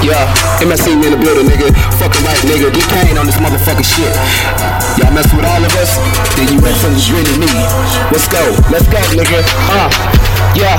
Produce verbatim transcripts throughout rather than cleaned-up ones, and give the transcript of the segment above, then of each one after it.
Yeah, M S C in the building, nigga. Fucking right, nigga. D Kane on this motherfucking shit. Y'all mess with all of us, then you mess with really me. Let's go, let's go, nigga. Uh, yeah.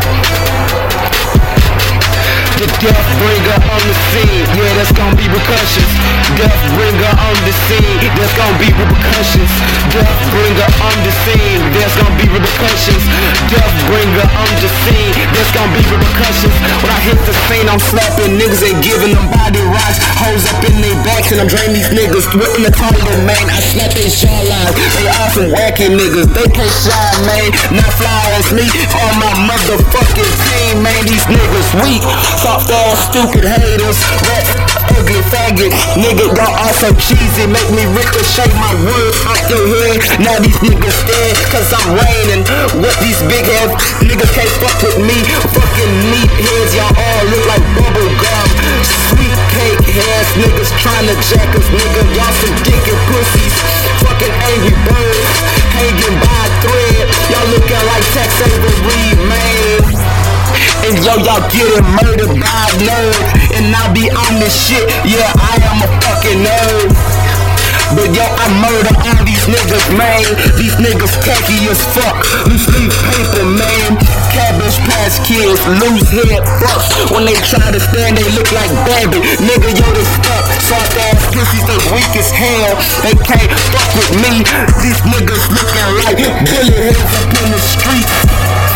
The death bringer on the scene, yeah, that's gonna be repercussions. Death bringer on the scene, there's gonna be repercussions. Death bringer on the scene, there's gonna be repercussions. Death bringer on the scene, there's gonna be repercussions. When I hit the scene, I'm slapping niggas and giving them body rocks. Hoes up in their backs and I'm draining these niggas. In the toilet, man, I slap their jawlines. They all some wacky niggas, they can't shine, man. Not fly as me on my motherfucking team, man. These niggas weak. Soft ass, stupid haters, rap, ugly faggot, nigga, y'all all so cheesy, make me ricochet my words out your head. Now these niggas scared, cause I'm raining. What these big ass niggas can't fuck with me. Fucking meat heads, y'all all look like bubble gum. Sweet cake heads, niggas tryna jack us, nigga, y'all some dick and pussies. Fucking angry birds, hanging by a thread, y'all looking like Tex Avery, man. And yo, y'all getting murdered by a nerd. And I be on this shit, yeah, I am a fucking nerd. But yo, I murder all these niggas, man. These niggas tacky as fuck. Loose leaf paper, man. Cabbage Patch Kids, loose head fucks. When they try to stand, they look like Bambi. Nigga, yo, they stuck. Soft ass pussies, they weak as hell. They can't fuck with me. These niggas looking like bullet heads up in the streets.